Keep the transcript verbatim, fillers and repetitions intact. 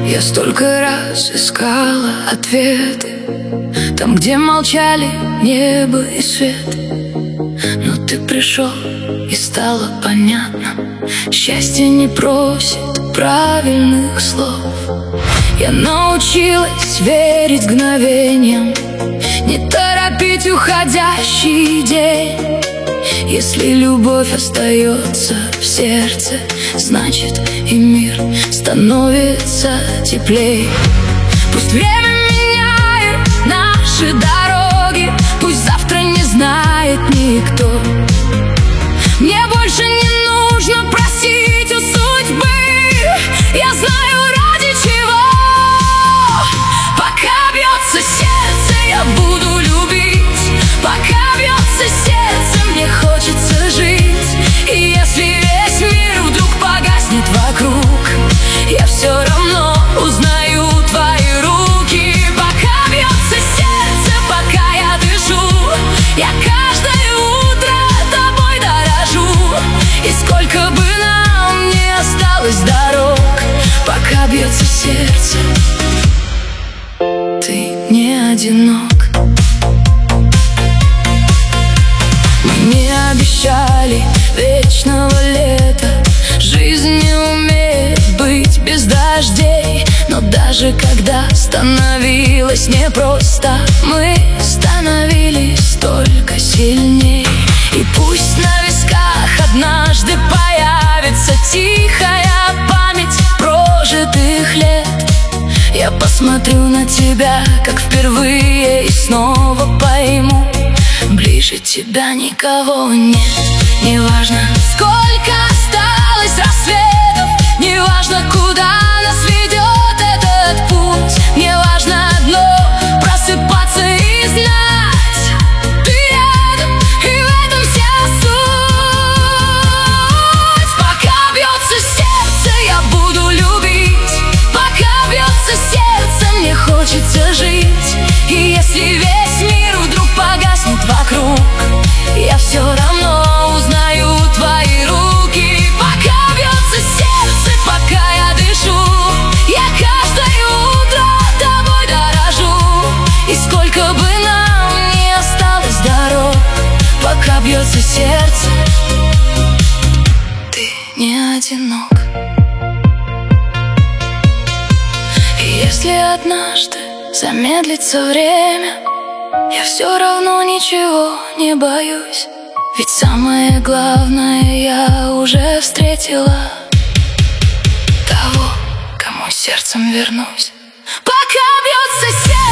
Я столько раз искала ответы там, где молчали небо и свет. Но ты пришел, и стало понятно: счастье не просит правильных слов. Я научилась верить мгновениям, не торопить уходящий день. Если любовь остается в сердце, значит и мир становится теплей. Пусть время меняет наши дороги, пусть завтра не знает никто. Мне больше не нужно просить у судьбы, я знаю, ради чего. Пока бьется сердце, я буду любить. Пока бьется сердце, мне хочется жить. И если весь мир вдруг погаснет вокруг, я все равно узнаю твои руки. Пока бьется сердце, пока я дышу, я каждое утро тобой дорожу. И сколько бы нам ни осталось дорог, пока бьется сердце, ты не одинок. Мне обещали вечного лета, жизнь не умеет быть без дождей. Но даже когда становилось непросто, мы становились только сильней. И пусть на висках однажды появится тихая память прожитых лет, я посмотрю на тебя, как впервые, и снова пойму: ближе тебя никого нет. Неважно, сколько осталось рассветов, неважно, куда нас ведет этот путь. Мне важно одно — просыпаться и знать: ты рядом, и в этом вся суть. Пока бьется сердце, я буду любить. Пока бьется сердце, мне хочется жить. И если весь мир вдруг погаснет вокруг, я все равно узнаю твои руки. Пока бьется сердце, пока я дышу, я каждое утро тобой дорожу. И сколько бы нам ни осталось дорог, пока бьется сердце, ты не одинок. И если однажды замедлится время, я все равно ничего не боюсь. Ведь самое главное я уже встретила: того, кому сердцем вернусь. Пока бьется сердце.